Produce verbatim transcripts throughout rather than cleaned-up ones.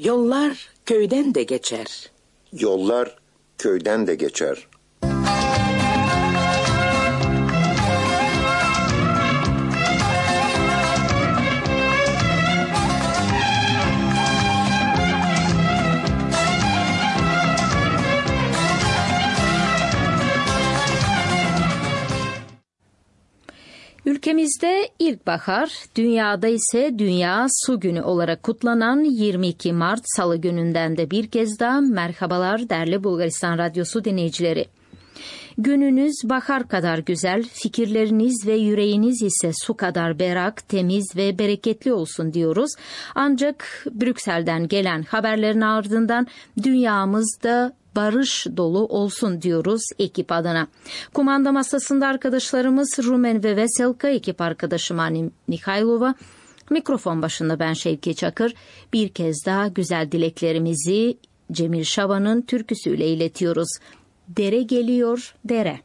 Yollar köyden de geçer. Yollar köyden de geçer. Ülkemizde ilkbahar, dünyada ise Dünya Su Günü olarak kutlanan yirmi iki Mart Salı gününden de bir kez daha merhabalar değerli Bulgaristan Radyosu dinleyicileri. Gününüz bahar kadar güzel, fikirleriniz ve yüreğiniz ise su kadar berrak, temiz ve bereketli olsun diyoruz. Ancak Brüksel'den gelen haberlerin ardından dünyamızda barış dolu olsun diyoruz ekip adına. Kumanda masasında arkadaşlarımız Rumen ve Veselka, ekip arkadaşım Ani Mikhailova, mikrofon başında ben Şevki Çakır. Bir kez daha güzel dileklerimizi Cemil Şaban'ın türküsüyle iletiyoruz. Dere geliyor dere.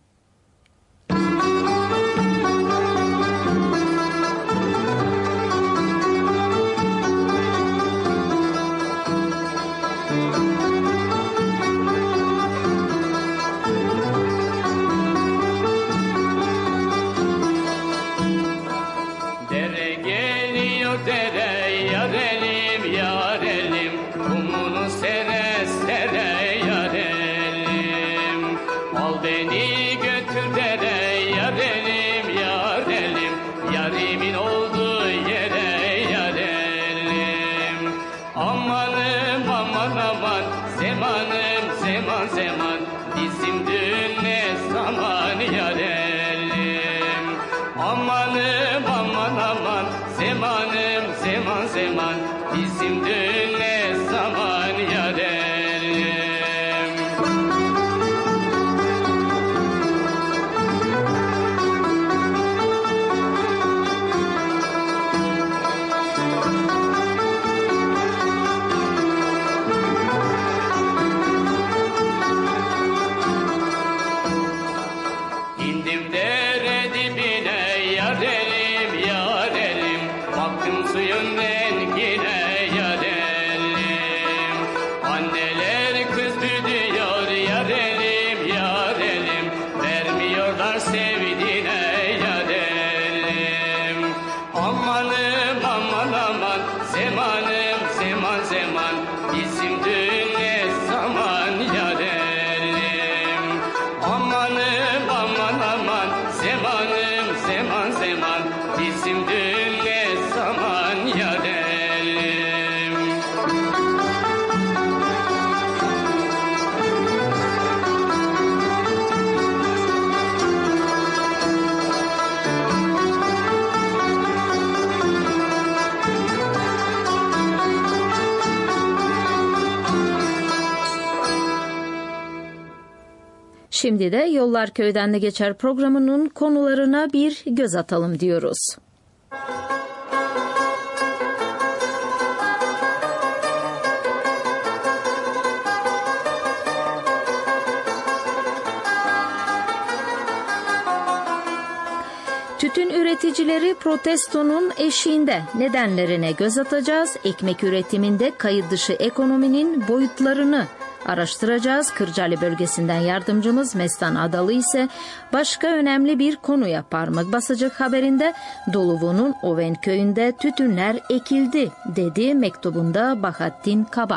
Şimdi de Yollar Köyden de Geçer programının konularına bir göz atalım diyoruz. Tütün üreticileri protestonun eşiğinde, nedenlerine göz atacağız. Ekmek üretiminde kayıt dışı ekonominin boyutlarını araştıracağız. Kırcaali bölgesinden yardımcımız Mestan Adalı ise başka önemli bir konuya parmak basacak. Haberinde Doluvu'nun Oven köyünde tütünler ekildi dedi mektubunda Bahattin Kaba.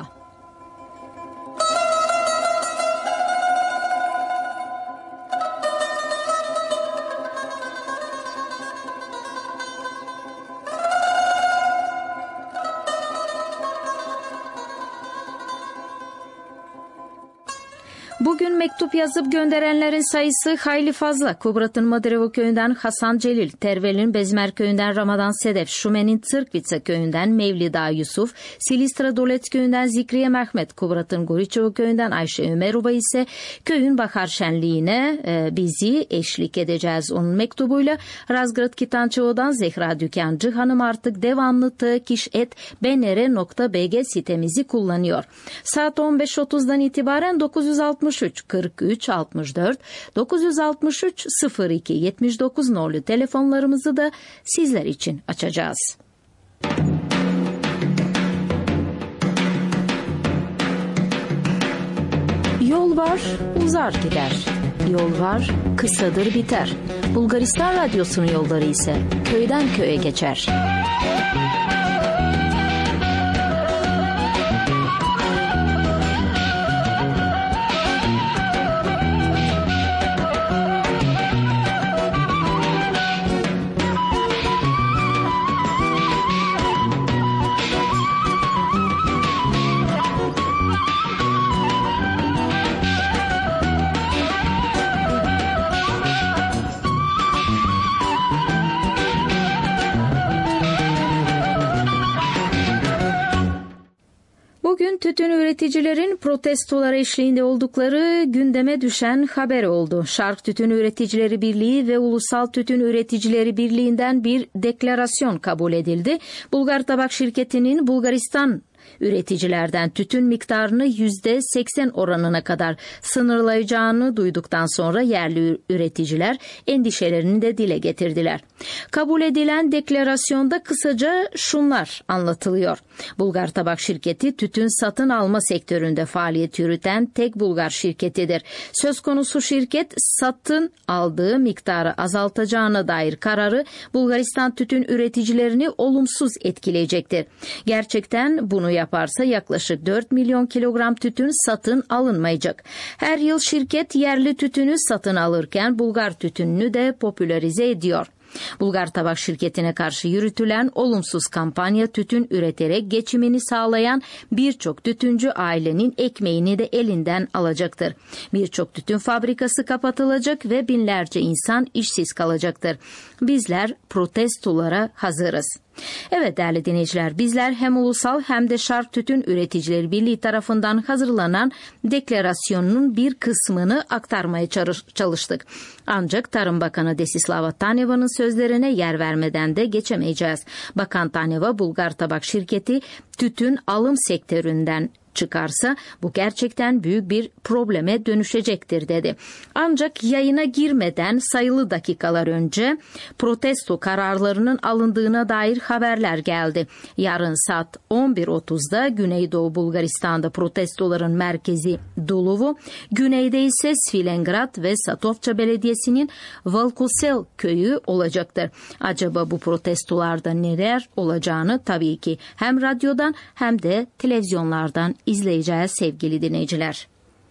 Bugün mektup yazıp gönderenlerin sayısı hayli fazla. Kubrat'ın Madirevo köyünden Hasan Celil, Tervel'in Bezmer köyünden Ramadan Sedef, Şumen'in Tsırkvica köyünden Mevlida Yusuf, Silistra Dolet köyünden Zikriye Mehmet, Kubrat'ın Goriçovo köyünden Ayşe Ömerova ise köyün bahar şenliğine e, bizi eşlik edeceğiz onun mektubuyla. Razgrad Kitançovo'dan Zehra Dükancı Hanım artık devamlı tıkiş et benere nokta bg sitemizi kullanıyor. Saat on beş otuzdan itibaren dokuz yüz altmış üç kırk üç altmış dört dokuz yüz altmış üç sıfır iki yetmiş dokuz nolu telefonlarımızı da sizler için açacağız. Yol var, uzar gider. Yol var, kısadır biter. Bulgaristan Radyosu'nun yolları ise köyden köye geçer. Bugün tütün üreticilerin protestolar eşliğinde oldukları gündeme düşen haber oldu. Şark Tütün Üreticileri Birliği ve Ulusal Tütün Üreticileri Birliği'nden bir deklarasyon kabul edildi. Bulgar Tabak Şirketi'nin Bulgaristan üreticilerden tütün miktarını yüzde seksen oranına kadar sınırlayacağını duyduktan sonra yerli üreticiler endişelerini de dile getirdiler. Kabul edilen deklarasyonda kısaca şunlar anlatılıyor. Bulgar Tabak Şirketi tütün satın alma sektöründe faaliyet yürüten tek Bulgar şirketidir. Söz konusu şirket satın aldığı miktarı azaltacağına dair kararı Bulgaristan tütün üreticilerini olumsuz etkileyecektir. Gerçekten bunu yaparsa yaklaşık dört milyon kilogram tütün satın alınmayacak. Her yıl şirket yerli tütünü satın alırken Bulgar tütününü de popülerize ediyor. Bulgar Tabak Şirketi'ne karşı yürütülen olumsuz kampanya tütün üreterek geçimini sağlayan birçok tütüncü ailenin ekmeğini de elinden alacaktır. Birçok tütün fabrikası kapatılacak ve binlerce insan işsiz kalacaktır. Bizler protestolara hazırız. Evet değerli dinleyiciler, bizler hem ulusal hem de Şark Tütün Üreticileri Birliği tarafından hazırlanan deklarasyonun bir kısmını aktarmaya çalıştık. Ancak Tarım Bakanı Desislava Taneva'nın sözlerine yer vermeden de geçemeyeceğiz. Bakan Taneva, Bulgar Tabak Şirketi tütün alım sektöründen çıkarsa bu gerçekten büyük bir probleme dönüşecektir dedi. Ancak yayına girmeden sayılı dakikalar önce protesto kararlarının alındığına dair haberler geldi. Yarın saat on bir otuzda Güneydoğu Bulgaristan'da protestoların merkezi Duluvu, güneyde ise Svilengrad ve Satovça Belediyesi'nin Valkosel köyü olacaktır. Acaba bu protestolarda neler olacağını tabii ki hem radyodan hem de televizyonlardan izleyeceğiz sevgili dinleyiciler.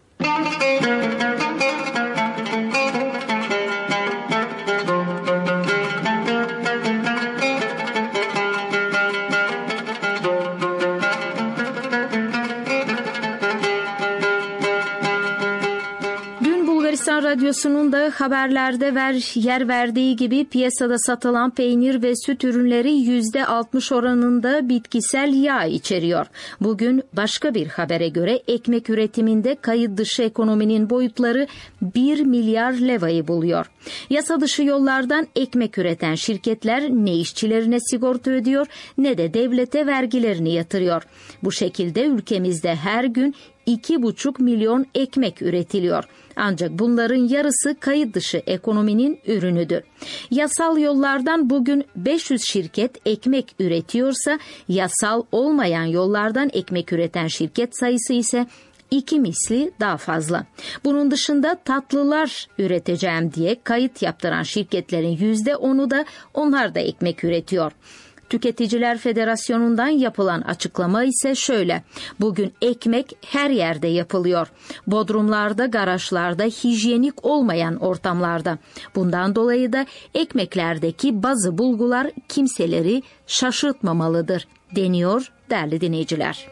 Bulgaristan Radyosu'nun da haberlerde ver, yer verdiği gibi piyasada satılan peynir ve süt ürünleri yüzde altmış oranında bitkisel yağ içeriyor. Bugün başka bir habere göre ekmek üretiminde kayıt dışı ekonominin boyutları bir milyar levayı buluyor. Yasa dışı yollardan ekmek üreten şirketler ne işçilerine sigorta ödüyor ne de devlete vergilerini yatırıyor. Bu şekilde ülkemizde her gün iki buçuk milyon ekmek üretiliyor. Ancak bunların yarısı kayıt dışı ekonominin ürünüdür. Yasal yollardan bugün beş yüz şirket ekmek üretiyorsa yasal olmayan yollardan ekmek üreten şirket sayısı ise iki misli daha fazla. Bunun dışında tatlılar üreteceğim diye kayıt yaptıran şirketlerin yüzde onu da onlar da ekmek üretiyor. Tüketiciler Federasyonu'ndan yapılan açıklama ise şöyle: bugün ekmek her yerde yapılıyor. Bodrumlarda, garajlarda, hijyenik olmayan ortamlarda. Bundan dolayı da ekmeklerdeki bazı bulgular kimseleri şaşırtmamalıdır deniyor değerli dinleyiciler.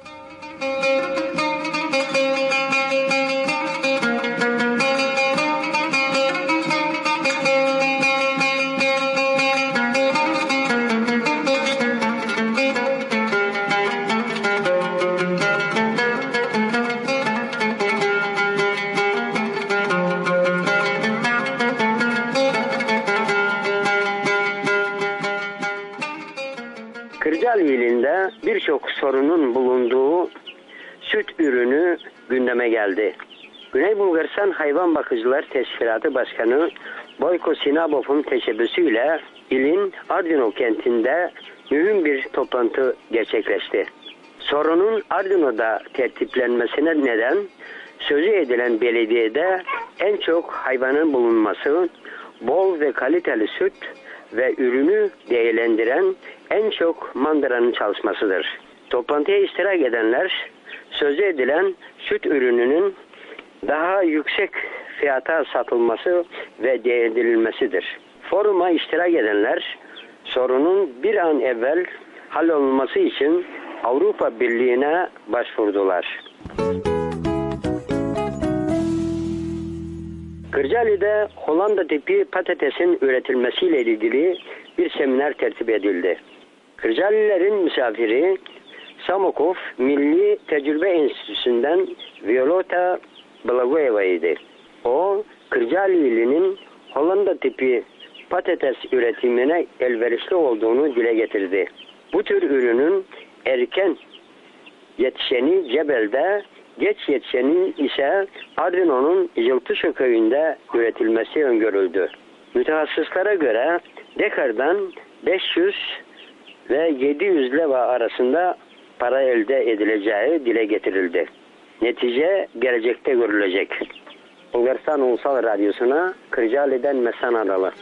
Kırcalı ilinde birçok sorunun bulunduğu süt ürünü gündeme geldi. Güney Bulgaristan Hayvan Bakıcılar Teşkilatı Başkanı Boyko Sinabov'un teşebbüsüyle ilin Ardino kentinde mühim bir toplantı gerçekleşti. Sorunun Ardino'da tertiplenmesine neden Sözü edilen belediyede en çok hayvanın bulunması, bol ve kaliteli süt ve ürünü değerlendiren en çok mandıranın çalışmasıdır. Toplantıya iştirak edenler sözü edilen süt ürününün daha yüksek fiyata satılması ve değerlendirilmesidir. Foruma iştirak edenler sorunun bir an evvel hallolması için Avrupa Birliği'ne başvurdular. Kırcaali'de Hollanda tipi patatesin üretilmesiyle ilgili bir seminer tertip edildi. Kırcaalilerin misafiri Samokov Milli Tecrübe Enstitüsü'nden Violeta Blagoeva idi. O, Kırcaali'nin Hollanda tipi patates üretimine elverişli olduğunu dile getirdi. Bu tür ürünün erken yetişeni Cebel'de, geç yetişenin ise Adrino'nun Yıltışı köyünde üretilmesi öngörüldü. Mütehassıslara göre dekardan beş yüz ve yedi yüz leva arasında para elde edileceği dile getirildi. Netice gelecekte görülecek. Bulgaristan Ulusal Radyosu'na Kırcaali'den Mesan Aralı.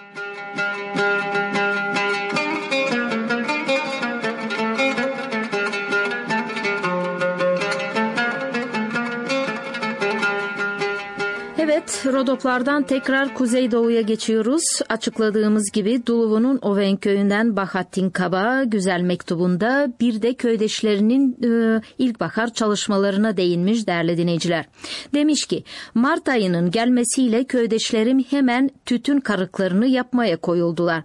Evet, Rodoplardan tekrar Kuzeydoğu'ya geçiyoruz. Açıkladığımız gibi Duluvu'nun Oven köyünden Bahattin Kaba güzel mektubunda bir de köydeşlerinin e, ilkbahar çalışmalarına değinmiş değerli dinleyiciler. Demiş ki, Mart ayının gelmesiyle köydeşlerim hemen tütün karıklarını yapmaya koyuldular.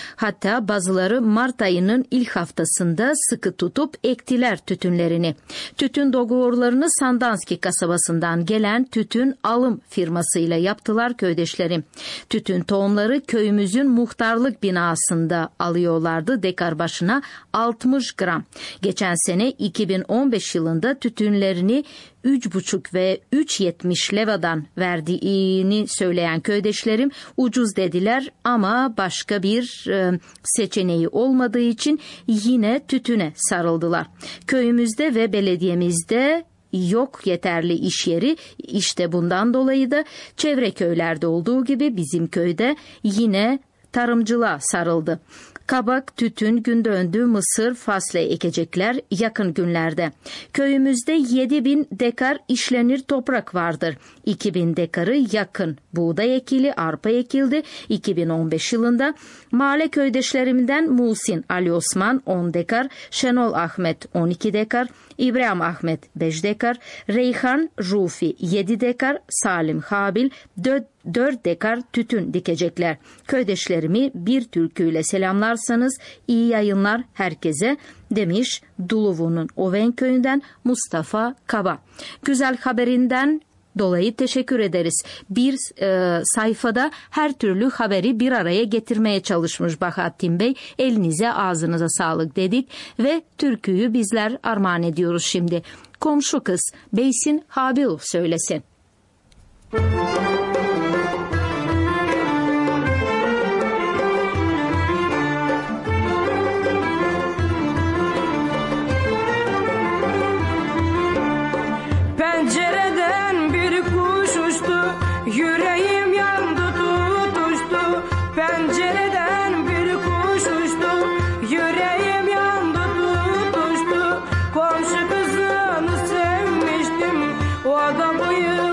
Hatta bazıları Mart ayının ilk haftasında sıkı tutup ektiler tütünlerini. Tütün doguorlarını Sandanski kasabasından gelen tütün alım firmasıyla yaptılar köydeşlerim. Tütün tohumları köyümüzün muhtarlık binasında alıyorlardı dekar başına altmış gram. Geçen sene iki bin on beş yılında tütünlerini üç buçuk ve üç yetmiş levadan verdiğini söyleyen köydeşlerim ucuz dediler ama başka bir e, seçeneği olmadığı için yine tütüne sarıldılar. Köyümüzde ve belediyemizde yok yeterli iş yeri. İşte bundan dolayı da çevre köylerde olduğu gibi bizim köyde yine tarımcılığa sarıldı. Kabak, tütün, gündöndü, mısır, fasulye ekecekler yakın günlerde. Köyümüzde yedi bin dekar işlenir toprak vardır. iki bin dekarı yakın buğday ekili, arpa ekildi. iki bin on beş yılında mahalle köydeşlerimden Muhsin Ali Osman on dekar, Şenol Ahmet on iki dekar, İbrahim Ahmet beş dekar, Reyhan Rufi yedi dekar, Salim Habil dört dekar tütün dikecekler. Köydeşlerimi bir türküyle selamlarsanız iyi yayınlar herkese demiş Duluvu'nun Oven köyünden Mustafa Kaba. Güzel haberinden dolayı teşekkür ederiz. Bir e, sayfada her türlü haberi bir araya getirmeye çalışmış Bahattin Bey. Elinize ağzınıza sağlık dedik ve türküyü bizler armağan ediyoruz şimdi. Komşu kız Beysin Habil söylesin. Pencereden bir kuş uçtu, yüreğim yandı tutuştu. Pencereden bir kuş uçtu, yüreğim yandı tutuştu. Komşu kızını sevmiştim, o adam bıyık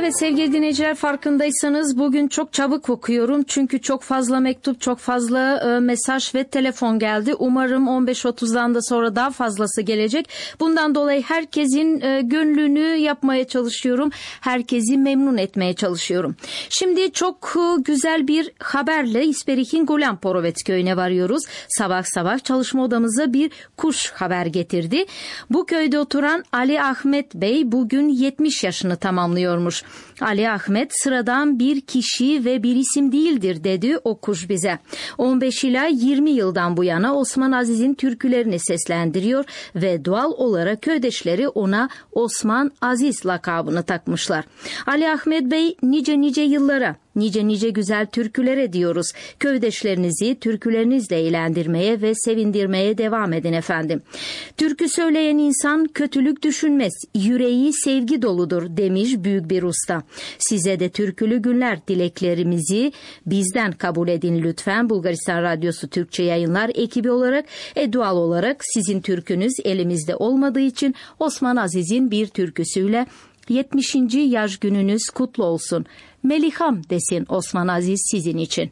Evet sevgili dinleyiciler, farkındaysanız bugün çok çabuk okuyorum. Çünkü çok fazla mektup, çok fazla e, mesaj ve telefon geldi. Umarım on beş otuzdan da sonra daha fazlası gelecek. Bundan dolayı herkesin e, gönlünü yapmaya çalışıyorum. Herkesi memnun etmeye çalışıyorum. Şimdi çok e, güzel bir haberle İsperik'in Golanporovet köyüne varıyoruz. Sabah sabah çalışma odamıza bir kuş haber getirdi. Bu köyde oturan Ali Ahmet Bey bugün yetmiş yaşını tamamlıyormuş. Ali Ahmet sıradan bir kişi ve bir isim değildir dedi o kuş bize. on beş ila yirmi yıldan bu yana Osman Aziz'in türkülerini seslendiriyor ve doğal olarak köydeşleri ona Osman Aziz lakabını takmışlar. Ali Ahmet Bey nice nice yıllara, nice nice güzel türkülere diyoruz. Köydeşlerinizi türkülerinizle eğlendirmeye ve sevindirmeye devam edin efendim. Türkü söyleyen insan kötülük düşünmez, yüreği sevgi doludur demiş büyük bir usta. Size de türkülü günler dileklerimizi bizden kabul edin lütfen. Bulgaristan Radyosu Türkçe Yayınlar ekibi olarak e, doğal olarak sizin türkünüz elimizde olmadığı için Osman Aziz'in bir türküsüyle yetmişinci yaş gününüz kutlu olsun. Meliham desin Osman Aziz sizin için.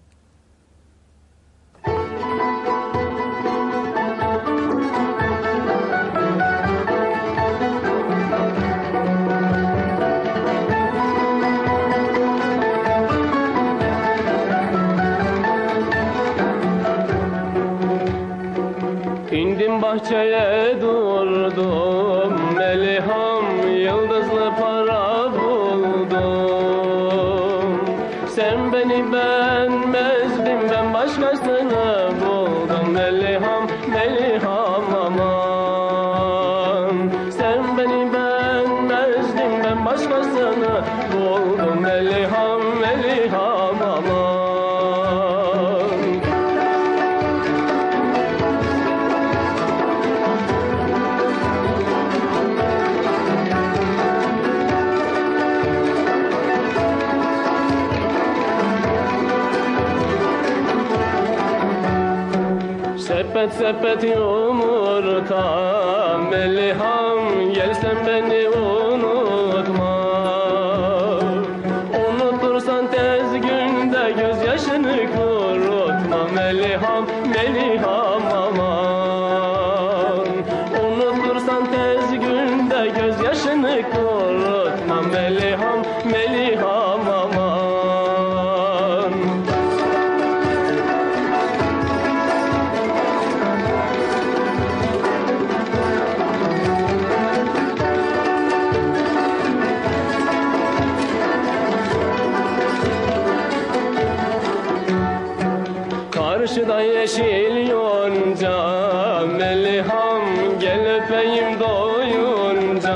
İndim bahçeye durdum, Meliham yıldızlı para buldum. Sen beni beğenmezdin, ben başkasını buldum. Meliham, Meliham aman. Sen beni beğenmezdin, ben başkasını buldum. Meliham, Meliham aman. Sepet sepet yumurta, Meliham gelsen beni unutma. Unutursan tez günde gözyaşını kurutma. Meliham, Meliham aman. Unutursan tez günde gözyaşını kurutma. Meliham, Meliham aman. Karşıda yeşil yonca, Meliham gel öpeyim doyunca.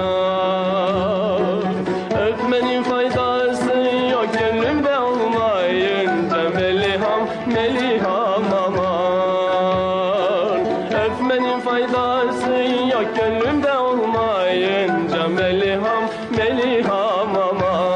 Öpmenin faydası yok gönlümde olmayınca. Meliham, Meliham aman. Öpmenin faydası yok gönlümde olmayınca. Meliham, Meliham aman.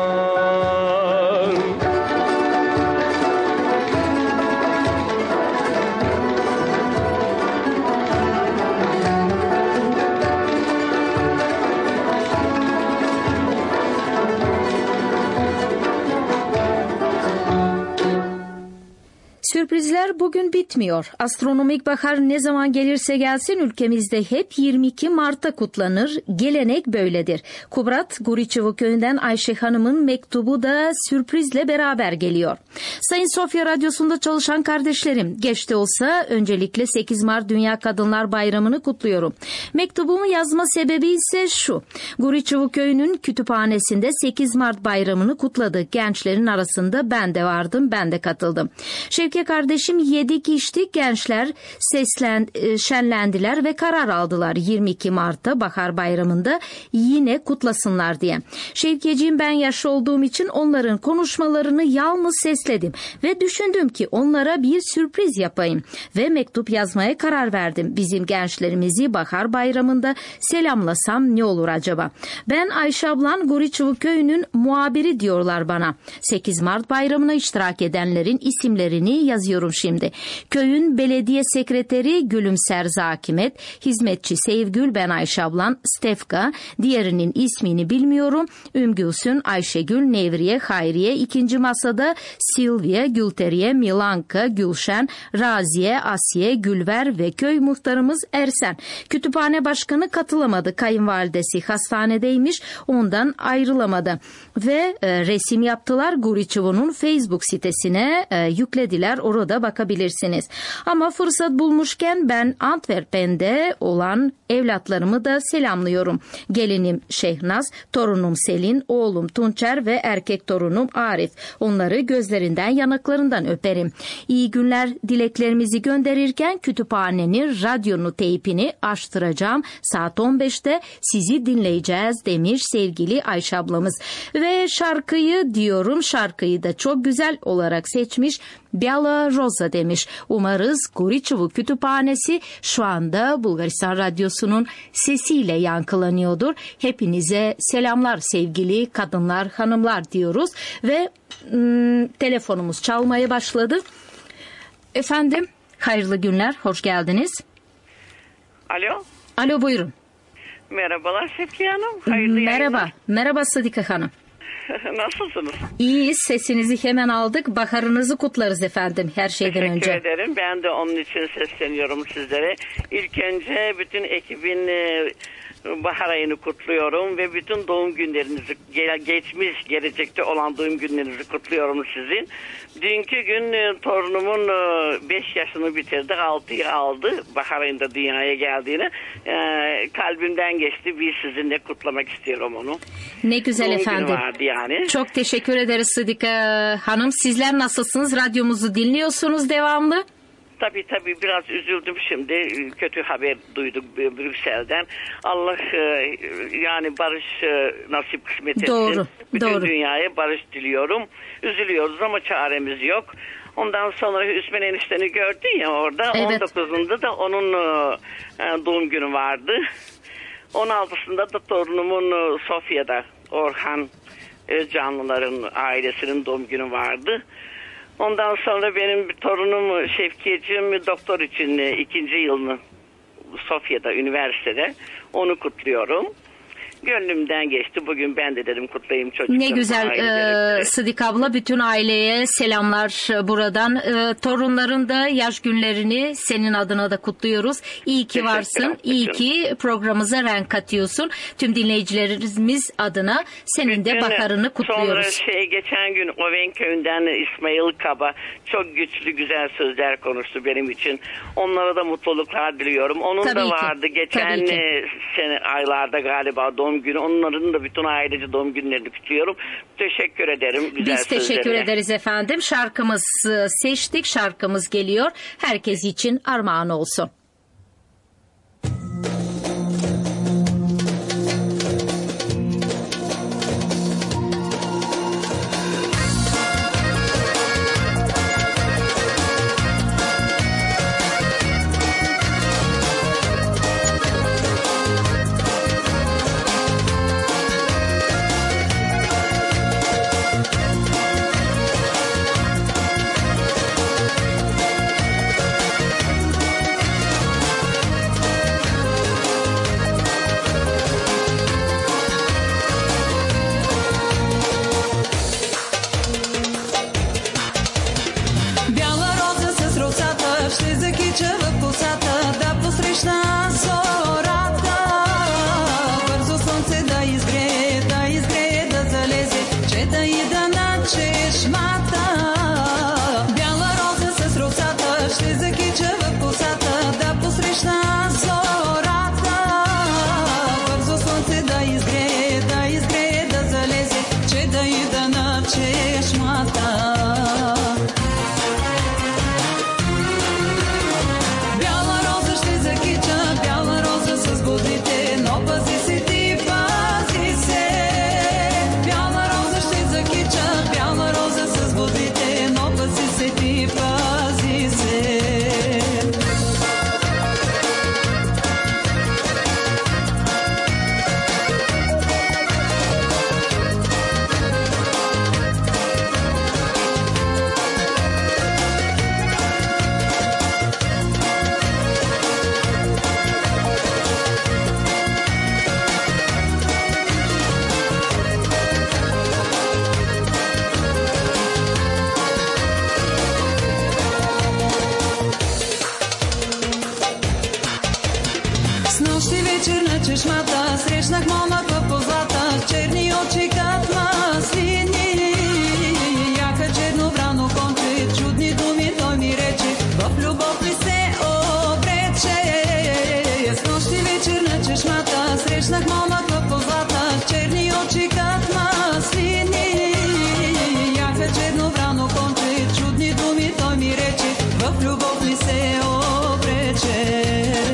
Sürprizler bugün bitmiyor. Astronomik bahar ne zaman gelirse gelsin ülkemizde hep yirmi iki Mart'ta kutlanır. Gelenek böyledir. Kubrat Guriçevo köyünden Ayşe Hanım'ın mektubu da sürprizle beraber geliyor. Sayın Sofya Radyosu'nda çalışan kardeşlerim, geç de olsa öncelikle sekiz Mart Dünya Kadınlar Bayramı'nı kutluyorum. Mektubumu yazma sebebi ise şu. Guriçevo köyünün kütüphanesinde sekiz Mart Bayramı'nı kutladık. Gençlerin arasında ben de vardım, ben de katıldım. Şevki kardeşim yedik içtik, gençler seslen, şenlendiler ve karar aldılar yirmi iki Mart'ta Bahar Bayramı'nda yine kutlasınlar diye. Şevkeciğim, ben yaşlı olduğum için onların konuşmalarını yalnız sesledim ve düşündüm ki onlara bir sürpriz yapayım ve mektup yazmaya karar verdim. Bizim gençlerimizi Bahar Bayramı'nda selamlasam ne olur acaba? Ben Ayşe ablan Guriçevo köyünün muhabiri diyorlar bana. sekiz Mart Bayramı'na iştirak edenlerin isimlerini yazıyorum okuyorum şimdi. Köyün belediye sekreteri Gülümser Zakimet, hizmetçi Sevgül Ben Ayşe ablan Stefka, diğerinin ismini bilmiyorum. Ümmgülsün, Ayşegül, Nevriye, Hayriye, ikinci masada Silvia, Gülteriye, Milanka, Gülşen, Raziye, Asiye, Gülver ve köy muhtarımız Ersen. Kütüphane başkanı katılamadı. Kayınvalidesi hastanedeymiş, ondan ayrılamadı. Ve e, resim yaptılar. Guriçevo'nun Facebook sitesine e, yüklediler. Orada bakabilirsiniz. Ama fırsat bulmuşken ben Antwerpen'de olan evlatlarımı da selamlıyorum. Gelinim Şehnaz, torunum Selin, oğlum Tunçer ve erkek torunum Arif. Onları gözlerinden, yanaklarından öperim. İyi günler dileklerimizi gönderirken kütüphanenin radyonu teypini açtıracağım. Saat on beşte sizi dinleyeceğiz demiş sevgili Ayşe ablamız. Ve şarkıyı diyorum, şarkıyı da çok güzel olarak seçmiş. Biala Rosa demiş. Umarız Guriçevo Kütüphanesi şu anda Bulgaristan Radyosu'nun sesiyle yankılanıyordur. Hepinize selamlar sevgili kadınlar, hanımlar diyoruz. Ve ım, telefonumuz çalmaya başladı. Efendim, hayırlı günler, hoş geldiniz. Alo. Alo, buyurun. Merhabalar Şevkiye Hanım. Hayırlı Merhaba, yayınlar. merhaba Sıdika Hanım. Nasılsınız? İyiyiz, sesinizi hemen aldık. Baharınızı kutlarız efendim her şeyden Teşekkür önce. Teşekkür ederim. Ben de onun için sesleniyorum sizlere. İlk önce bütün ekibin e, bahar ayını kutluyorum ve bütün doğum günlerinizi, geçmiş, gelecekte olan doğum günlerinizi kutluyorum sizin. Dünkü gün e, torunumun beş yaşını bitirdi, altıyı aldı. Bahar ayında dünyaya geldiğini e, kalbimden geçti. Bir sizinle kutlamak istiyorum onu. Ne güzel doğum efendim. günü vardı yani. Çok teşekkür ederiz Sıdika Hanım. Sizler nasılsınız? Radyomuzu dinliyorsunuz devamlı. Tabii tabii biraz üzüldüm şimdi. Kötü haber duyduk Brüksel'den. Allah yani barış nasip kısmet etsin. Doğru, Bütün doğru. dünyaya barış diliyorum. Üzülüyoruz ama çaremiz yok. Ondan sonra Hüsmen enişteni gördün ya orada. Evet. on dokuzunda da onun doğum günü vardı. on altısında da torunumun Sofya'da Orhan Özcanlıların ailesinin doğum günü vardı. Ondan sonra benim bir torunum Şevkiyeciğim doktor için ikinci yılını Sofya'da, üniversitede. Onu kutluyorum. Gönlümden geçti. Bugün ben de dedim kutlayayım çocuklarım. Ne güzel e, Sıdık abla, bütün aileye selamlar buradan. E, torunların da yaş günlerini senin adına da kutluyoruz. İyi ki varsın. İyi ki programımıza renk katıyorsun. Tüm dinleyicilerimiz adına senin de baharını kutluyoruz. Sonra şey geçen gün Oven köyünden İsmail Kaba çok güçlü güzel sözler konuştu benim için. Onlara da mutluluklar diliyorum. Onun Tabii da ki. vardı geçen sene aylarda galiba doğum günü. Onların da bütün ailece doğum günlerini kutluyorum. Teşekkür ederim. Güzel Biz teşekkür sözlerine. ederiz efendim. Şarkımız seçtik. Şarkımız geliyor. Herkes için armağan olsun. вечер на чешмата срещнах момък в позлата, черни очи като маслини. Яха черно врано конче, чудни думи той ми рече, в любов ли се обрече. С нощи вечер на чешмата срещнах момък в позлата, черни очи като маслини. Яха черно врано конче, чудни думи той ми рече, в любов ли се обрече.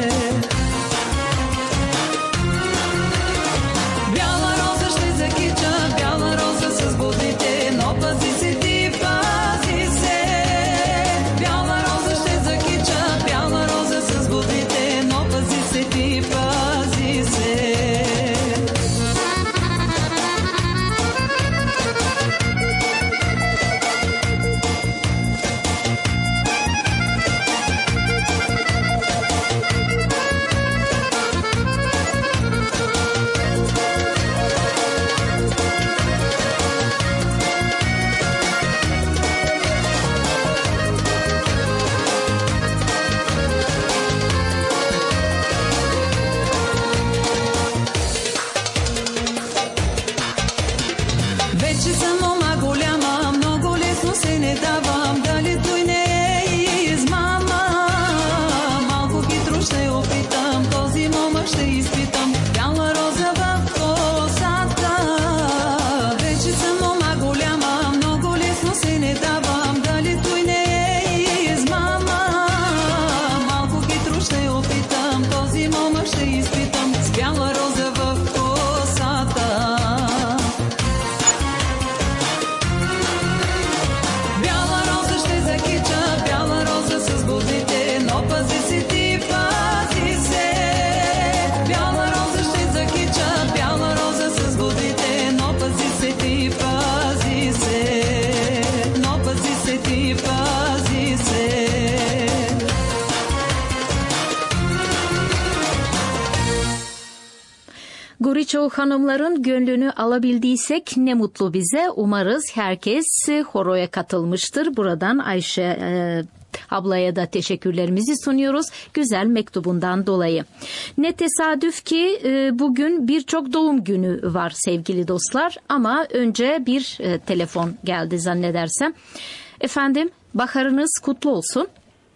Goriçoğlu hanımların gönlünü alabildiysek ne mutlu bize. Umarız herkes horoya katılmıştır. Buradan Ayşe e, ablaya da teşekkürlerimizi sunuyoruz güzel mektubundan dolayı. Ne tesadüf ki e, bugün birçok doğum günü var sevgili dostlar. Ama önce bir e, telefon geldi zannedersem. Efendim, baharınız kutlu olsun.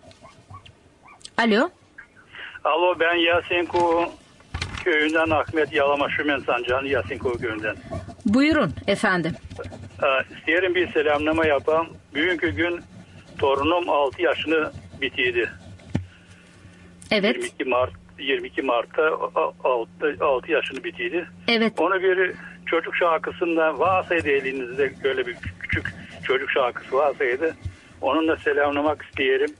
Alo. Alo, ben Yasinko köyünden Ahmet Yalama Şümen Sancağı Yasinko köyünden. Buyurun efendim. Ee, isterim bir selamlama yapalım. Bugünkü gün torunum altı yaşını bitirdi. Evet. yirmi iki Mart yirmi iki Mart'ta altı yaşını bitirdi. Evet. Onu bir çocuk şarkısında varsaydı elinizde, böyle bir küçük çocuk şarkısı varsaydı. Onunla selamlamak isterim.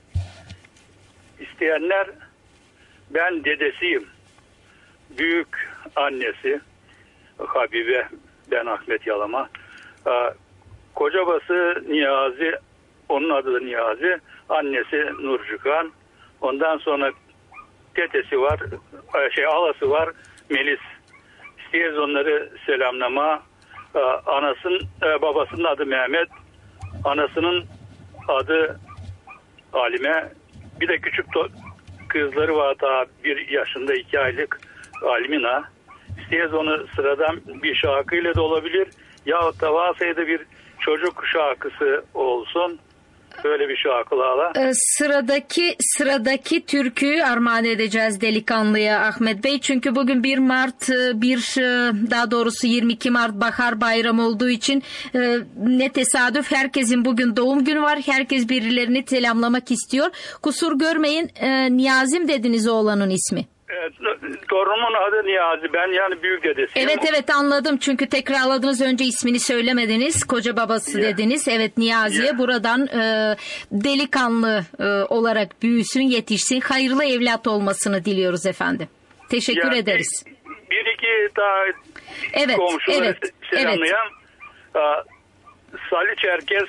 İsteyenler, ben dedesiyim. Büyük annesi Habibe, ben Ahmet Yalama. Ee, kocabası Niyazi, onun adı da Niyazi. Annesi Nurcukan. Ondan sonra tetesi var, şey alası var, Melis. İsteyiz onları selamlama. Ee, anasının, e, babasının adı Mehmet. Anasının adı Halime. Bir de küçük kızları var, daha bir yaşında, iki aylık, Almina. İsteyiz onu sıradan bir şarkıyla da olabilir. Yahut da varsaydı bir çocuk şarkısı olsun. Böyle bir şarkılarla. Ee, sıradaki sıradaki türküyü armağan edeceğiz delikanlıya Ahmet Bey. Çünkü bugün bir Mart, bir daha doğrusu yirmi iki Mart Bahar Bayramı olduğu için e, ne tesadüf, herkesin bugün doğum günü var. Herkes birilerini selamlamak istiyor. Kusur görmeyin, e, Niyazim dediniz oğlanın ismi. Evet, torunumun adı Niyazi. Ben yani büyük dedesiyim. Evet evet anladım. Çünkü tekrarladınız, önce ismini söylemediniz. Koca babası yeah. dediniz. Evet, Niyazi'ye yeah. buradan e, delikanlı e, olarak büyüsün, yetişsin. Hayırlı evlat olmasını diliyoruz efendim. Teşekkür yeah. ederiz. Bir iki daha evet, komşuları evet, selamlayan evet. Salih Çerkez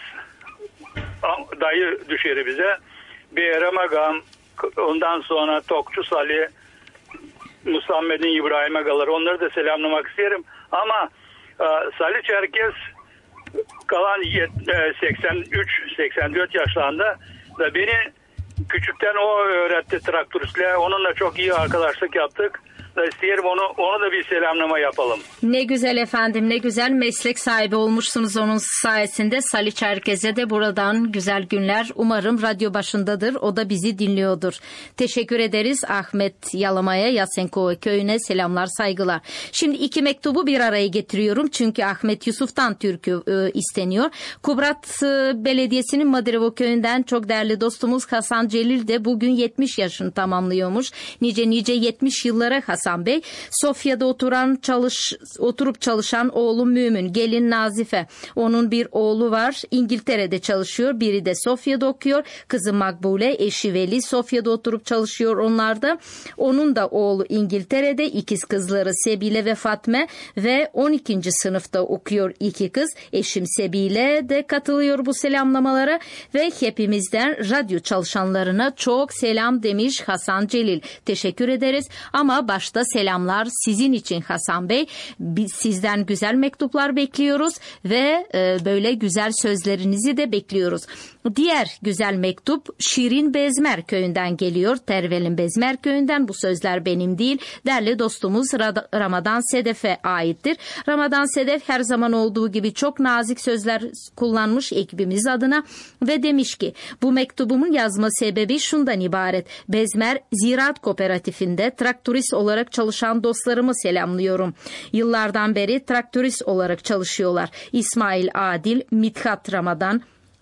dayı düşeri bize. Beyrem Agam, ondan sonra Tokçu Salih, Musammed'in İbrahim Agalar, onları da selamlamak isterim. Ama e, Salih Çerkez kalan seksen üç seksen dört yaşlarında da beni küçükten o öğretti, traktöristler. Onunla çok iyi arkadaşlık yaptık. isteyelim, onu onu da bir selamlama yapalım. Ne güzel efendim, ne güzel, meslek sahibi olmuşsunuz onun sayesinde. Saliç herkese de buradan güzel günler. Umarım radyo başındadır, o da bizi dinliyordur. Teşekkür ederiz Ahmet Yalama'ya, Yasenkova köyüne selamlar, saygılar. Şimdi iki mektubu bir araya getiriyorum çünkü Ahmet Yusuf'tan türkü e, isteniyor. Kubrat e, Belediyesi'nin Madirevo köyünden çok değerli dostumuz Hasan Celil de bugün yetmiş yaşını tamamlıyormuş. Nice nice yetmiş yıllara Hasan Bey. Sofya'da oturan çalış oturup çalışan oğlu Mümin, gelin Nazife. Onun bir oğlu var, İngiltere'de çalışıyor. Biri de Sofya'da okuyor. Kızı Makbule, eşi Veli Sofya'da oturup çalışıyor onlar da. Onun da oğlu İngiltere'de, ikiz kızları Sebile ve Fatme ve on ikinci sınıfta okuyor iki kız. Eşim Sebile de katılıyor bu selamlamalara ve hepimizden radyo çalışanlarına çok selam demiş Hasan Celil. Teşekkür ederiz ama başta selamlar sizin için Hasan Bey. Biz sizden güzel mektuplar bekliyoruz ve e, böyle güzel sözlerinizi de bekliyoruz. Diğer güzel mektup Şirin Bezmer köyünden geliyor. Tervel'in Bezmer köyünden. Bu sözler benim değil. Değerli dostumuz Ramadan Sedef'e aittir. Ramadan Sedef her zaman olduğu gibi çok nazik sözler kullanmış ekibimiz adına ve demiş ki bu mektubumun yazma sebebi şundan ibaret. Bezmer Ziraat Kooperatifinde traktörist olarak çalışan dostlarımı selamlıyorum. Yıllardan beri traktörist olarak çalışıyorlar. İsmail Adil, Mithat Ramadan,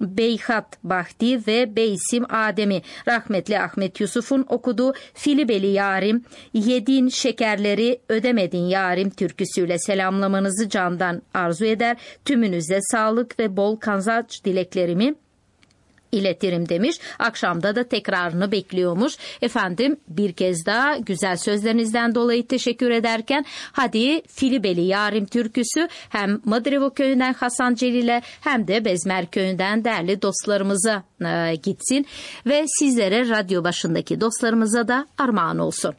Beyhat Bahti ve Beysim Adem'i. Rahmetli Ahmet Yusuf'un okuduğu Filibeli Yarim, yediğin şekerleri ödemedin yarim türküsüyle selamlamanızı candan arzu eder. Tümünüze sağlık ve bol kazanç dileklerimi iletirim demiş. Akşamda da tekrarını bekliyormuş. Efendim bir kez daha güzel sözlerinizden dolayı teşekkür ederken hadi Filibeli Yarim türküsü hem Madirevo köyünden Hasan Celil'e hem de Bezmer köyünden değerli dostlarımıza e, gitsin ve sizlere radyo başındaki dostlarımıza da armağan olsun.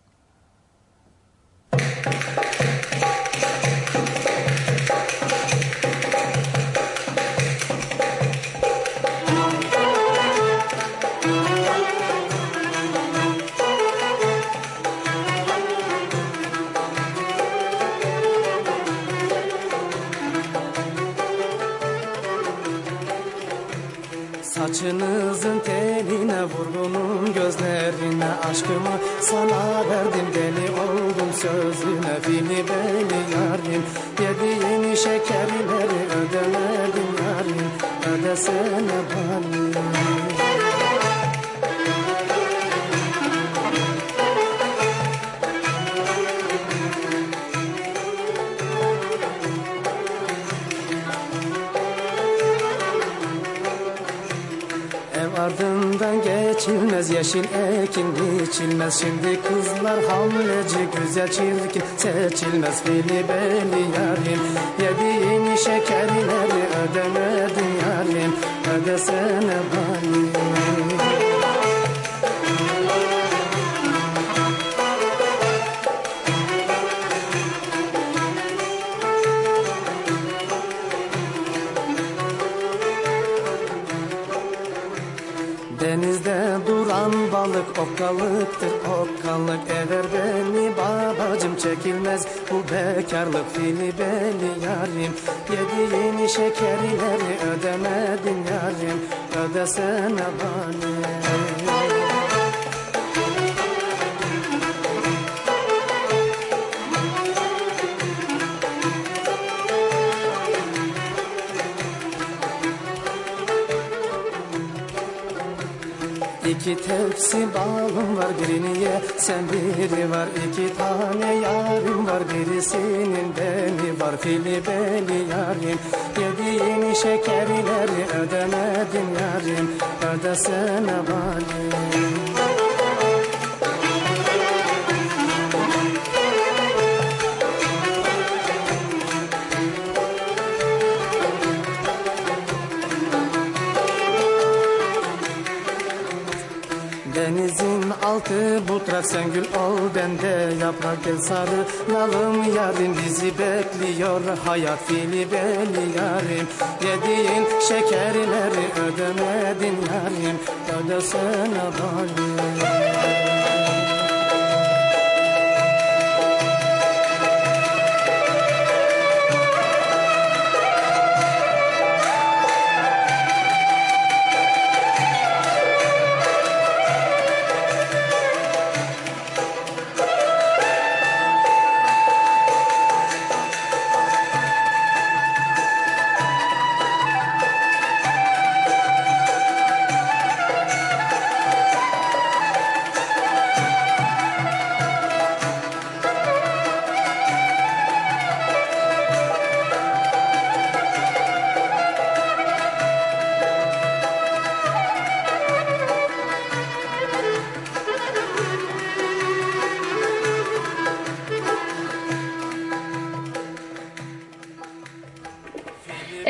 Saçınızın teline, vurgunun gözlerine, aşkımı sana verdim, deli oldum sözüne. Beni beni yarim, yediğin şekerleri ödemedim yarim, ödesene bana. Ardından geçilmez, yeşil ekin biçilmez. Şimdi kızlar hamleci, güzel çirkin seçilmez. Beni beni yarim, yediğin şekerleri ödemedin yarim, ödesene bana. Denizde duran balık okkalıktır, okkalık. Ever beni babacım, çekilmez bu bekarlık. Filibeli yarim, yediğin şekerleri ödemedin yarim, ödesene bana. İki tepsi balım var, birini ye sen, biri var. İki tane yarim var, birisinin beni var. Filibeli yarim, yediğin şekerleri ödemedin yarim, ödesene bana. Denizin altı butrak, sen gül ol bende yaprak, gel sarılalım yarim, bizi bekliyor hayat. Filibeli yarim, yediğin şekerleri ödemedin yarim, ödesene bana.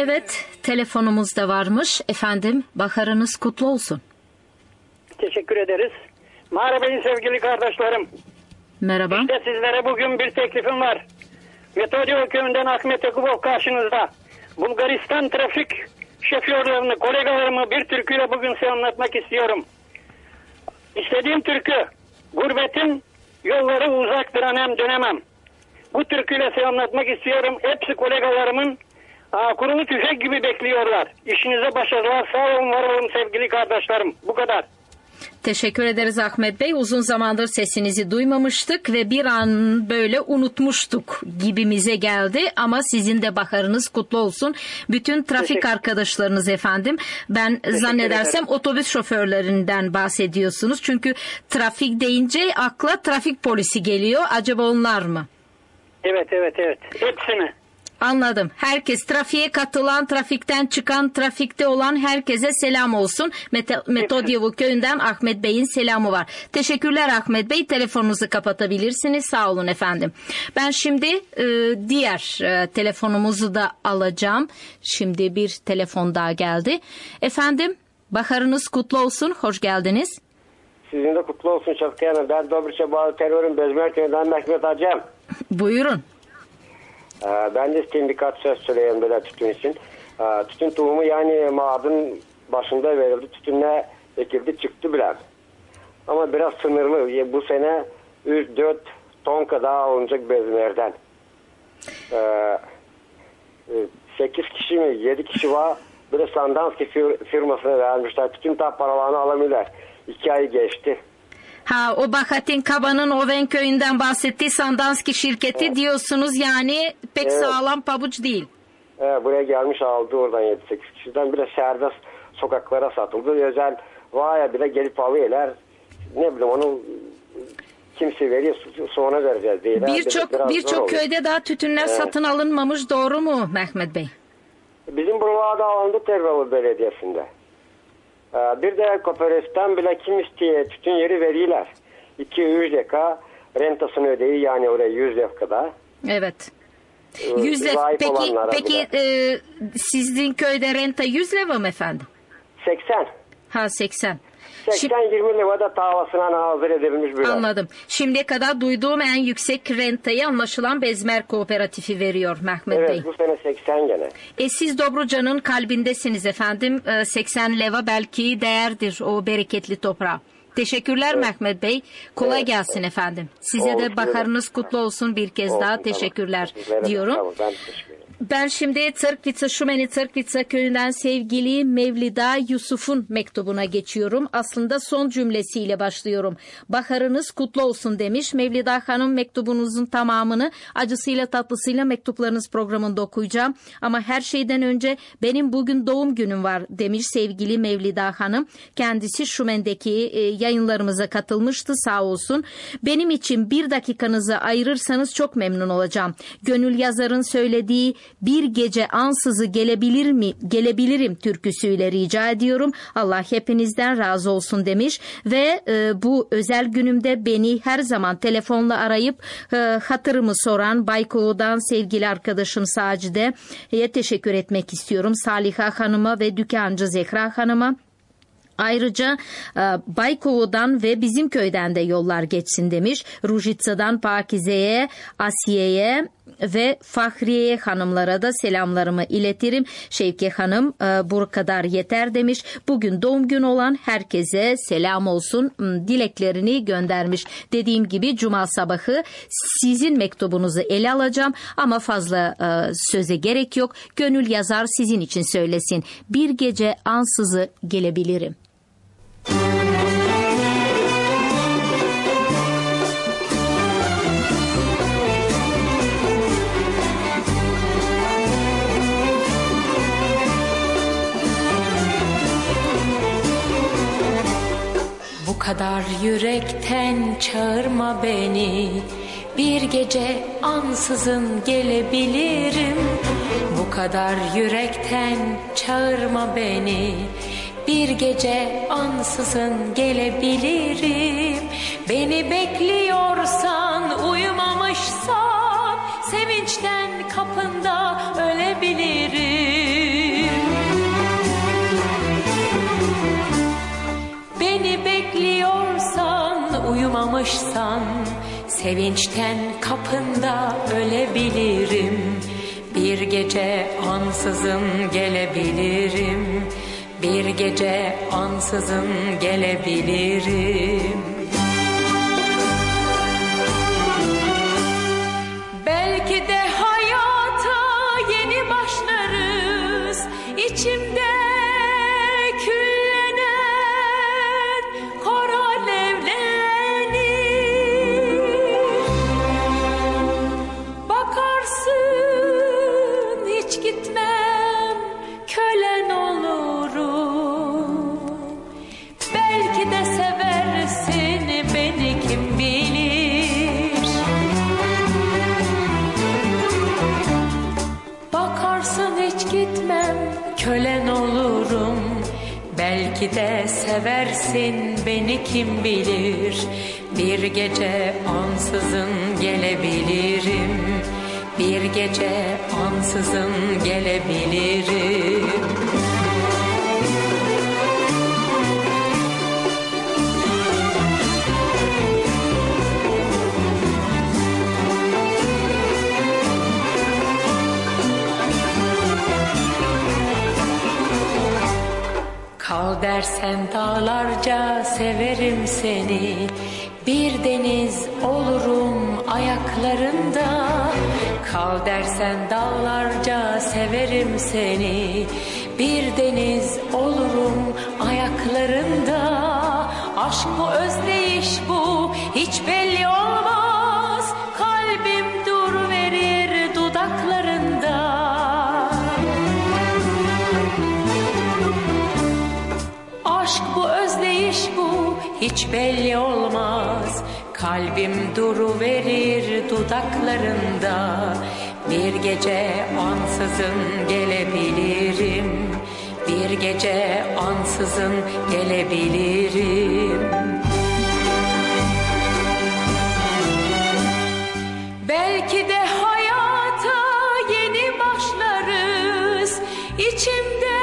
Evet, telefonumuz da varmış. Efendim, baharınız kutlu olsun. Teşekkür ederiz. Merhaba sevgili kardeşlerim. Merhaba. İşte sizlere bugün bir teklifim var. Metodyo köyünden Ahmet Yakubov karşınızda. Bulgaristan trafik şoförlerini, kolegalarımı bir türküyle bugün size anlatmak istiyorum. İstediğim türkü, gurbetin yolları uzaktır annem dönemem. Bu türküyle size anlatmak istiyorum. Hepsi kolegalarımın aa, kurulu tüfek gibi bekliyorlar. İşinize başarılar, sağ olun, var olun sevgili kardeşlerim. Bu kadar. Teşekkür ederiz Ahmet Bey. Uzun zamandır sesinizi duymamıştık ve bir an böyle unutmuştuk gibimize geldi. Ama sizin de baharınız kutlu olsun. Bütün trafik Teşekkür. arkadaşlarınız efendim. Ben Teşekkür zannedersem ederim. otobüs şoförlerinden bahsediyorsunuz. Çünkü trafik deyince akla trafik polisi geliyor. Acaba onlar mı? Evet, evet, evet. Hepsini. Anladım. Herkes, trafiğe katılan, trafikten çıkan, trafikte olan herkese selam olsun. Met- Metodyevo köyünden Ahmet Bey'in selamı var. Teşekkürler Ahmet Bey. Telefonunuzu kapatabilirsiniz. Sağ olun efendim. Ben şimdi e, diğer e, telefonumuzu da alacağım. Şimdi bir telefon daha geldi. Efendim, baharınız kutlu olsun. Hoş geldiniz. Sizin de kutlu olsun Şafika Hanım. Ben Dobruç'a bağlı terörün Bezmer köyünden Mehmet Hacem. Buyurun. Ben de isteyeyim birkaç söz söyleyeyim böyle tütün için. Tütün tohumu yani mağdın başında verildi. Tütünle ekildi çıktı bile. Ama biraz sınırlı. Bu sene üç dört ton kadar alınacak Bezmer'den. sekiz kişi mi yedi kişi var. Bir de Sandanski firmasına vermişler. Tütün tap paralarını alamıyorlar. iki ay geçti. Ha, o Bahattin Kaba'nın Oven köyünden bahsettiği Sandanski şirketi evet. diyorsunuz yani pek evet. sağlam pabuç değil. Evet, buraya gelmiş aldı oradan yedi sekiz kişiden. Bir de serbest sokaklara satıldı. Özel vaya bile gelip alıyorlar. Ne bileyim onu kimse veriyor sonra vereceğiz diye. Birçok birçok köyde daha tütünler evet. satın alınmamış, doğru mu Mehmet Bey? Bizim buralarda alındı Tervalı Belediyesi'nde. Bir de kooperatiften bile kim isteye tütün yeri veriyorlar. iki üç deka rentasını ödeyi yani oraya yüz def kadar. Evet. yüz leva. Peki, peki e, sizin köyde renta yüz leva mı efendim? seksen. Ha seksen. seksen yirmi levada tavasına hazır edilmiş bir. Anladım. Şimdiye kadar duyduğum en yüksek rentayı anlaşılan Bezmer Kooperatifi veriyor Mehmet evet, Bey. Evet bu sene seksen gene. E siz Dobruca'nın kalbindesiniz efendim. E, seksen leva belki değerdir o bereketli toprağa. Teşekkürler evet. Mehmet Bey. Kolay evet. gelsin efendim. Size olsun, de baharınız evet. kutlu olsun bir kez olsun, daha teşekkürler tamam. diyorum. Tamam, ben teşekkür ederim. Ben şimdi Tsırkvica, Şumeni Tsırkvica köyünden sevgili Mevlida Yusuf'un mektubuna geçiyorum. Aslında son cümlesiyle başlıyorum. Baharınız kutlu olsun demiş. Mevlida Hanım mektubunuzun tamamını acısıyla tatlısıyla mektuplarınız programında okuyacağım. Ama her şeyden önce benim bugün doğum günüm var demiş sevgili Mevlida Hanım. Kendisi Şumen'deki e, yayınlarımıza katılmıştı sağ olsun. Benim için bir dakikanızı ayırırsanız çok memnun olacağım. Gönül yazarın söylediği bir gece ansızı gelebilir mi gelebilirim türküsüyle rica ediyorum. Allah hepinizden razı olsun demiş ve e, bu özel günümde beni her zaman telefonla arayıp e, hatırımı soran Baykoğu'dan sevgili arkadaşım Sacide'ye teşekkür etmek istiyorum. Saliha Hanım'a ve Dükkancı Zehra Hanım'a. Ayrıca Baykoğu'dan ve bizim köyden de yollar geçsin demiş. Rujitsa'dan Pakize'ye, Asiye'ye ve Fahriye hanımlara da selamlarımı iletirim. Şevki Hanım bu kadar yeter demiş. Bugün doğum günü olan herkese selam olsun dileklerini göndermiş. Dediğim gibi cuma sabahı sizin mektubunuzu ele alacağım ama fazla söze gerek yok. Gönül yazar sizin için söylesin. Bir gece ansızı gelebilirim. Bu kadar yürekten çağırma beni, bir gece ansızın gelebilirim. Bu kadar yürekten çağırma beni, bir gece ansızın gelebilirim. Beni bekliyorsan, uyumamışsan, sevinçten kapında ölebilirim. almamışsan sevinçten kapında ölebilirim. Bir gece ansızın gelebilirim. Bir gece ansızın gelebilirim. Belki de hayata yeni başlarız. İçimde küllenen kor alevlenir. Bakarsın hiç gitmem, kölen olurum. Belki de seversin beni, kim bilir. Bakarsın hiç gitmem, kölen olurum. Belki de seversin beni, kim bilir. Bir gece ansızın gelebilirim. Bir gece ansızın gelebilirim. Kal dersen dağlarca severim seni. Bir deniz olurum ayaklarında. Kal dersen dağlarca severim seni. Bir deniz olurum ayaklarında. Aşk bu, özdeyiş bu, hiç belli olmaz. Kalbim dur verir dudaklarında. Aşk bu, özdeyiş bu, hiç belli olmaz. Kalbim duru verir dudaklarında. Bir gece ansızın gelebilirim. Bir gece ansızın gelebilirim. Belki de hayata yeni başlarız. İçimde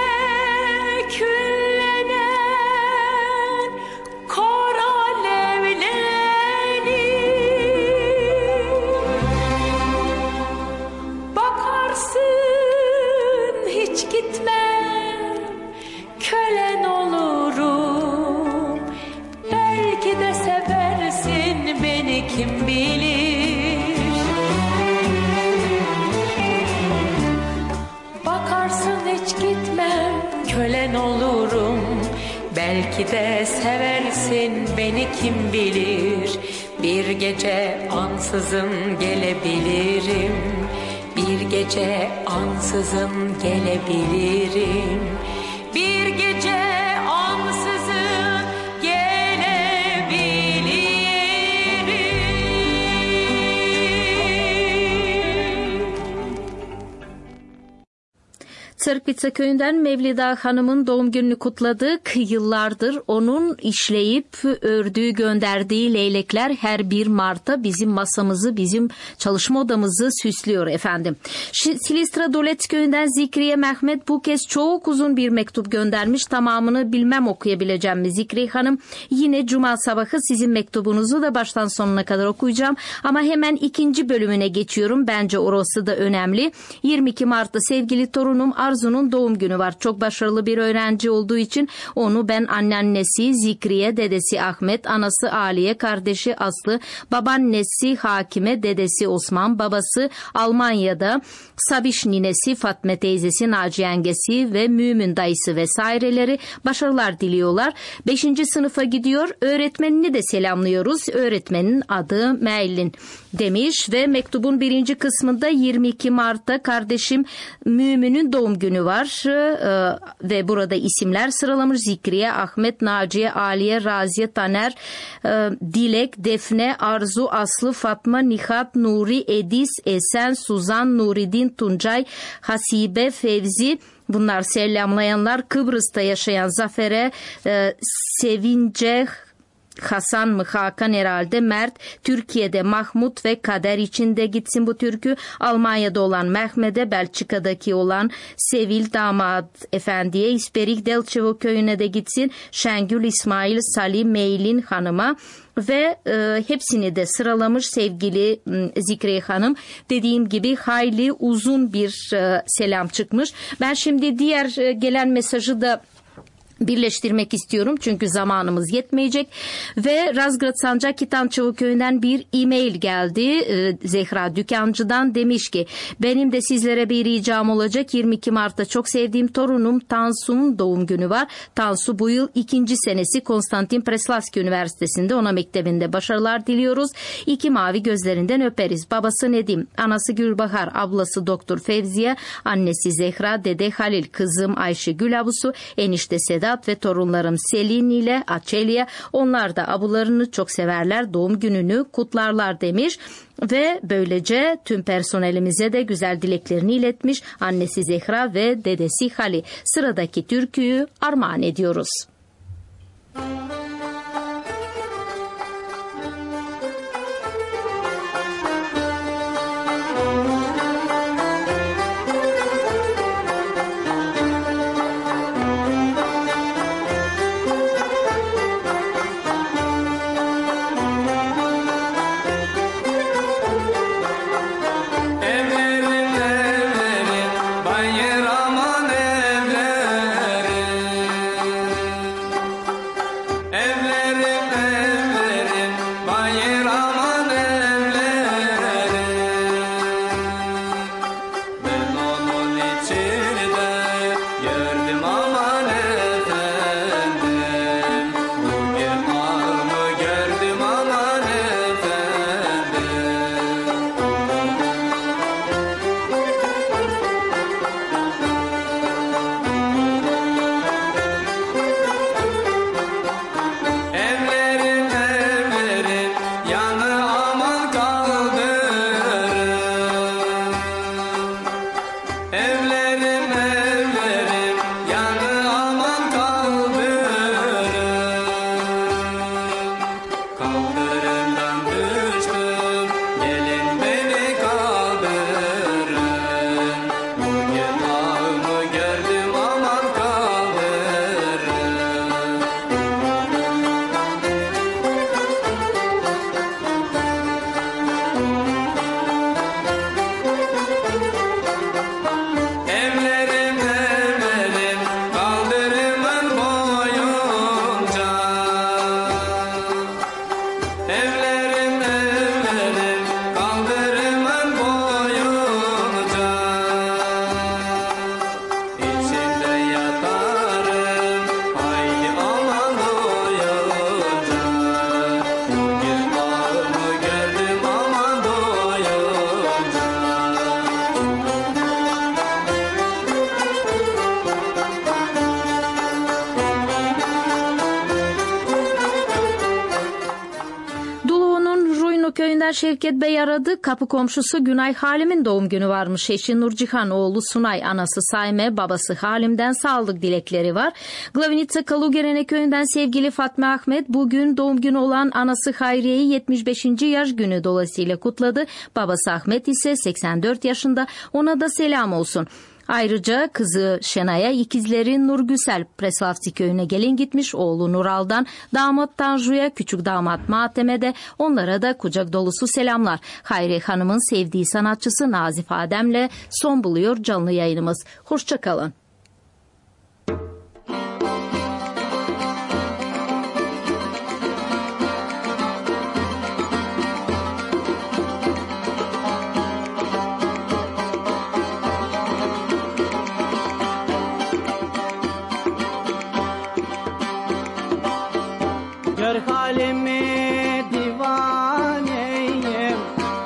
küllenen kor alevlenir. Bakarsın hiç gitmem, kölen olurum. Belki de seversin beni, kim bilir. Bakarsın hiç gitmem, kölen olurum. Belki de seversin beni, kim bilir. Bir gece ansızın gelebilirim. Bir gece ansızın gelebilirim. Bir gece ansızın gelebilirim. Sırpitsa köyünden Mevlida Hanım'ın doğum gününü kutladık. Yıllardır onun işleyip ördüğü, gönderdiği leylekler her bir Mart'ta bizim masamızı, bizim çalışma odamızı süslüyor efendim. Silistra Dolet köyünden Zikriye Mehmet bu kez çok uzun bir mektup göndermiş. Tamamını bilmem okuyabileceğim mi Zikriye Hanım? Yine cuma sabahı sizin mektubunuzu da baştan sonuna kadar okuyacağım. Ama hemen ikinci bölümüne geçiyorum. Bence orası da önemli. yirmi iki Mart'ta sevgili torunum Arzu'nun doğum günü var. Çok başarılı bir öğrenci olduğu için onu ben anneannesi Zikriye, dedesi Ahmet, anası Aliye, kardeşi Aslı, babaannesi Hakime, dedesi Osman, babası Almanya'da, Sabiş ninesi, Fatme teyzesi, Naci yengesi ve Mümin dayısı vesaireleri başarılar diliyorlar. beşinci sınıfa gidiyor. Öğretmenini de selamlıyoruz. Öğretmenin adı Meylin demiş ve mektubun birinci kısmında yirmi iki Mart'ta kardeşim Mümin'in doğum günü var ee, ve burada isimler sıralamış: Zikriye, Ahmet, Naciye, Aliye, Raziye, Taner, e, Dilek, Defne, Arzu, Aslı, Fatma, Nihat, Nuri, Edis, Esen, Suzan, Nuridin, Tuncay, Hasibe, Fevzi. Bunlar selamlayanlar. Kıbrıs'ta yaşayan Zafer'e, e, Sevince, Hasan mı Hakan herhalde, Mert, Türkiye'de Mahmut ve Kader içinde gitsin bu türkü. Almanya'da olan Mehmet'e, Belçika'daki olan Sevil Damat Efendi'ye, İsperik Delçevo köyüne de gitsin. Şengül, İsmail, Salim, Meylin Hanım'a ve e, hepsini de sıralamış sevgili e, Zikriye Hanım. Dediğim gibi hayli uzun bir e, selam çıkmış. Ben şimdi diğer e, gelen mesajı da birleştirmek istiyorum çünkü zamanımız yetmeyecek ve Razgrad Sancak Kitançıvı köyünden bir e-mail geldi ee, Zehra Dükancı'dan. Demiş ki benim de sizlere bir ricam olacak. yirmi iki Mart'ta çok sevdiğim torunum Tansu'nun doğum günü var. Tansu bu yıl ikinci senesi Konstantin Preslavski Üniversitesi'nde, ona mektebinde başarılar diliyoruz. İki mavi gözlerinden öperiz. Babası Nedim, anası Gülbahar, ablası Doktor Fevziye, annesi Zehra, dede Halil, kızım Ayşe Gül Abusu, enişte Seda ve torunlarım Selin ile Açelya, onlar da abularını çok severler, doğum gününü kutlarlar demiş ve böylece tüm personelimize de güzel dileklerini iletmiş annesi Zehra ve dedesi Hali. Sıradaki türküyü armağan ediyoruz. Şevket Bey aradı. Kapı komşusu Günay Halim'in doğum günü varmış. Eşi Nurcihan, oğlu Sunay, anası Sayme, babası Halim'den sağlık dilekleri var. Glavnica Kalugerene köyünden sevgili Fatma Ahmet bugün doğum günü olan anası Hayriye'yi yetmiş beşinci yaş günü dolayısıyla kutladı. Babası Ahmet ise seksen dört yaşında. Ona da selam olsun. Ayrıca kızı Şenay'a ikizleri Nurgüsel Preslavski köyüne gelin gitmiş, oğlu Nural'dan damat Tanju'ya, küçük damat Matem'e de onlara da kucak dolusu selamlar. Hayri Hanım'ın sevdiği sanatçısı Nazif Adem'le son buluyor canlı yayınımız. Hoşçakalın. Gör halimi divaneyim,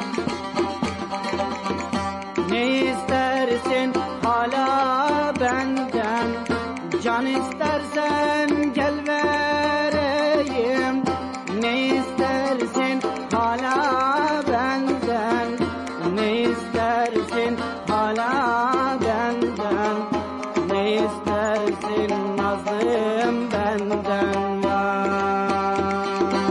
ne istersin hala benden, can istersen gel vereyim, ne istersin hala benden, ne istersin hala benden, ne istersin nazlım benden var.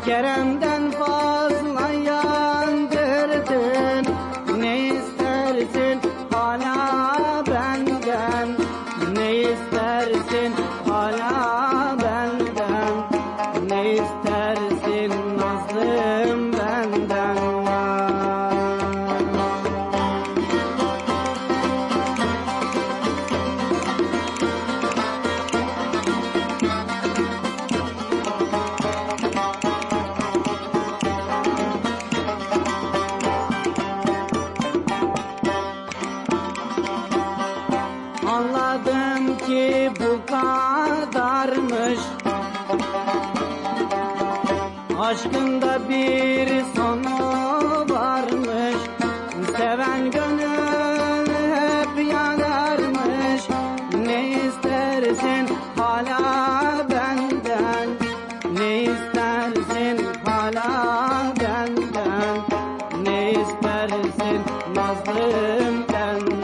Kerem'den fazla yandırdın. Ne istersin hala benden? Ne istersin hala benden? Ne istersin nazlım benden? Anladım ki bu kadarmış. Aşkında bir sonu varmış. Seven gönül hep yanarmış. Ne istersin hala benden? Ne istersin hala benden? Ne istersin nazlım benden?